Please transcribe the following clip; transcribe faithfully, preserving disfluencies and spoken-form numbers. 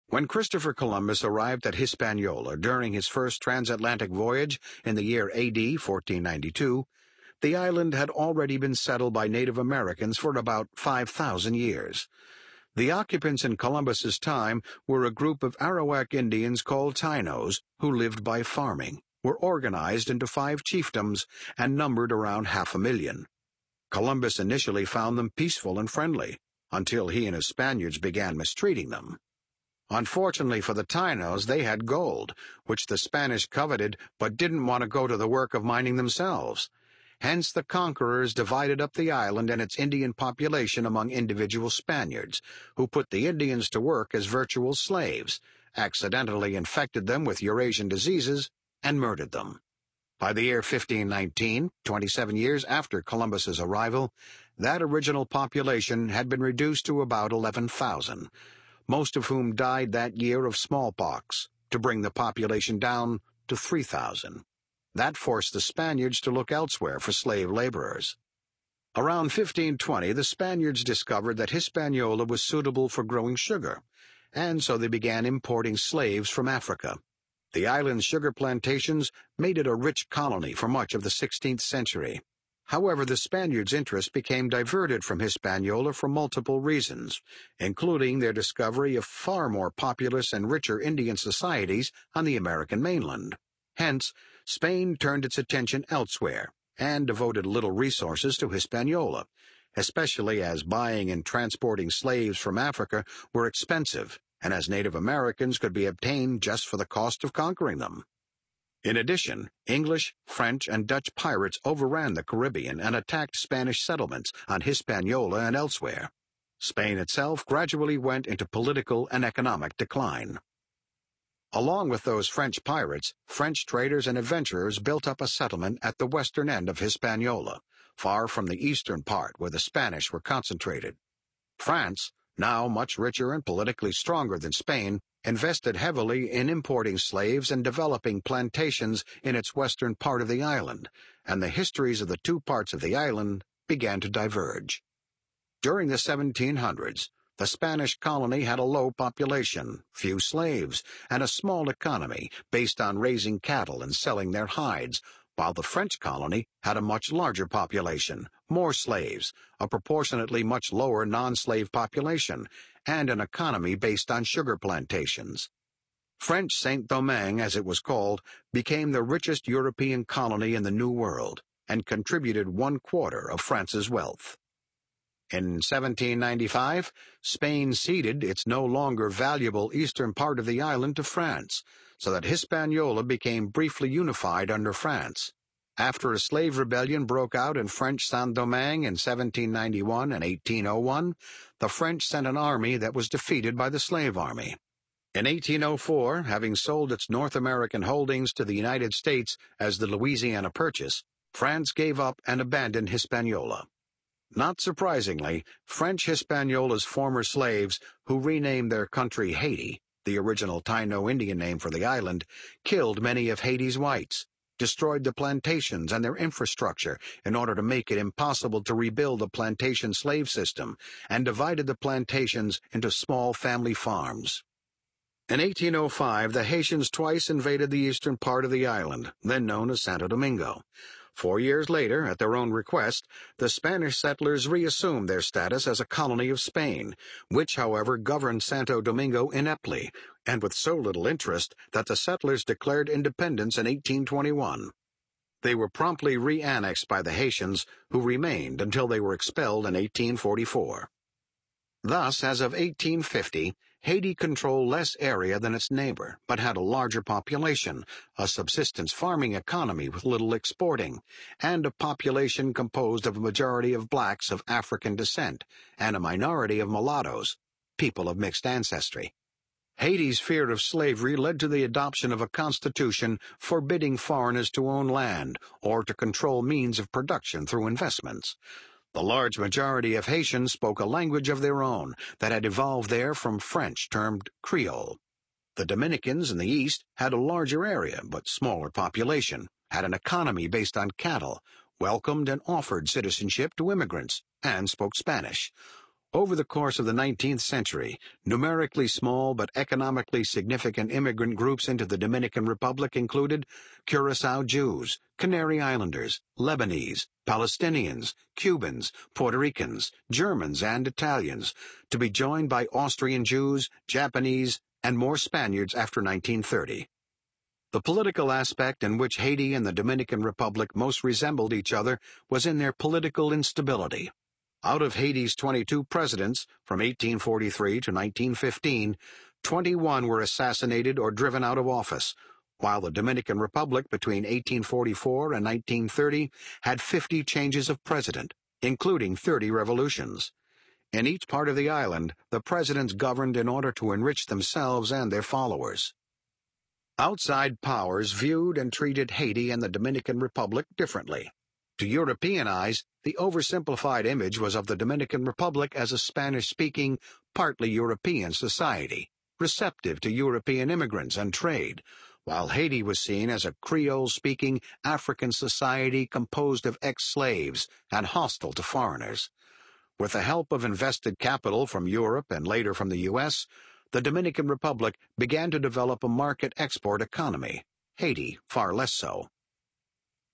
When Christopher Columbus arrived at Hispaniola during his first transatlantic voyage in the year A D fourteen ninety-two, the island had already been settled by Native Americans for about five thousand years. The occupants in Columbus's time were a group of Arawak Indians called Tainos who lived by farming, were organized into five chiefdoms, and numbered around half a million. Columbus initially found them peaceful and friendly, until he and his Spaniards began mistreating them. Unfortunately for the Tainos, they had gold, which the Spanish coveted but didn't want to go to the work of mining themselves. Hence the conquerors divided up the island and its Indian population among individual Spaniards, who put the Indians to work as virtual slaves, accidentally infected them with Eurasian diseases, and murdered them. By the year fifteen nineteen, twenty-seven years after Columbus's arrival, that original population had been reduced to about eleven thousand, most of whom died that year of smallpox, to bring the population down to three thousand. That forced the Spaniards to look elsewhere for slave laborers. Around fifteen twenty, the Spaniards discovered that Hispaniola was suitable for growing sugar, and so they began importing slaves from Africa. The island's sugar plantations made it a rich colony for much of the sixteenth century. However, the Spaniards' interest became diverted from Hispaniola for multiple reasons, including their discovery of far more populous and richer Indian societies on the American mainland. Hence, Spain turned its attention elsewhere and devoted little resources to Hispaniola, especially as buying and transporting slaves from Africa were expensive, and as Native Americans could be obtained just for the cost of conquering them. In addition, English, French, and Dutch pirates overran the Caribbean and attacked Spanish settlements on Hispaniola and elsewhere. Spain itself gradually went into political and economic decline. Along with those French pirates, French traders and adventurers built up a settlement at the western end of Hispaniola, far from the eastern part where the Spanish were concentrated. France, now much richer and politically stronger than Spain, invested heavily in importing slaves and developing plantations in its western part of the island, and the histories of the two parts of the island began to diverge. During the seventeen hundreds, the Spanish colony had a low population, few slaves, and a small economy based on raising cattle and selling their hides, while the French colony had a much larger population, more slaves, a proportionately much lower non-slave population, and an economy based on sugar plantations. French Saint-Domingue, as it was called, became the richest European colony in the New World, and contributed one-quarter of France's wealth. In seventeen ninety-five, Spain ceded its no longer valuable eastern part of the island to France, so that Hispaniola became briefly unified under France. After a slave rebellion broke out in French Saint-Domingue in seventeen ninety-one and eighteen oh one, the French sent an army that was defeated by the slave army. In eighteen oh four, having sold its North American holdings to the United States as the Louisiana Purchase, France gave up and abandoned Hispaniola. Not surprisingly, French Hispaniola's former slaves, who renamed their country Haiti, the original Taino Indian name for the island, killed many of Haiti's whites, destroyed the plantations and their infrastructure in order to make it impossible to rebuild a plantation slave system, and divided the plantations into small family farms. In eighteen oh five, the Haitians twice invaded the eastern part of the island, then known as Santo Domingo. Four years later, at their own request, the Spanish settlers reassumed their status as a colony of Spain, which, however, governed Santo Domingo ineptly, and with so little interest that the settlers declared independence in eighteen twenty-one. They were promptly re-annexed by the Haitians, who remained until they were expelled in eighteen forty-four. Thus, as of eighteen fifty, Haiti controlled less area than its neighbor, but had a larger population, a subsistence farming economy with little exporting, and a population composed of a majority of blacks of African descent and a minority of mulattoes, people of mixed ancestry. Haiti's fear of slavery led to the adoption of a constitution forbidding foreigners to own land or to control means of production through investments. The large majority of Haitians spoke a language of their own that had evolved there from French termed Creole. The Dominicans in the east had a larger area but smaller population, had an economy based on cattle, welcomed and offered citizenship to immigrants, and spoke Spanish, Over the course of the nineteenth century, numerically small but economically significant immigrant groups into the Dominican Republic included Curaçao Jews, Canary Islanders, Lebanese, Palestinians, Cubans, Puerto Ricans, Germans, and Italians, to be joined by Austrian Jews, Japanese, and more Spaniards after nineteen thirty. The political aspect in which Haiti and the Dominican Republic most resembled each other was in their political instability. Out of Haiti's twenty-two presidents, from eighteen forty-three to nineteen fifteen, twenty-one were assassinated or driven out of office, while the Dominican Republic between eighteen forty-four and nineteen thirty had fifty changes of president, including thirty revolutions. In each part of the island, the presidents governed in order to enrich themselves and their followers. Outside powers viewed and treated Haiti and the Dominican Republic differently. To European eyes, the oversimplified image was of the Dominican Republic as a Spanish-speaking, partly European society, receptive to European immigrants and trade, while Haiti was seen as a Creole-speaking African society composed of ex-slaves and hostile to foreigners. With the help of invested capital from Europe and later from the U S, the Dominican Republic began to develop a market export economy, Haiti far less so.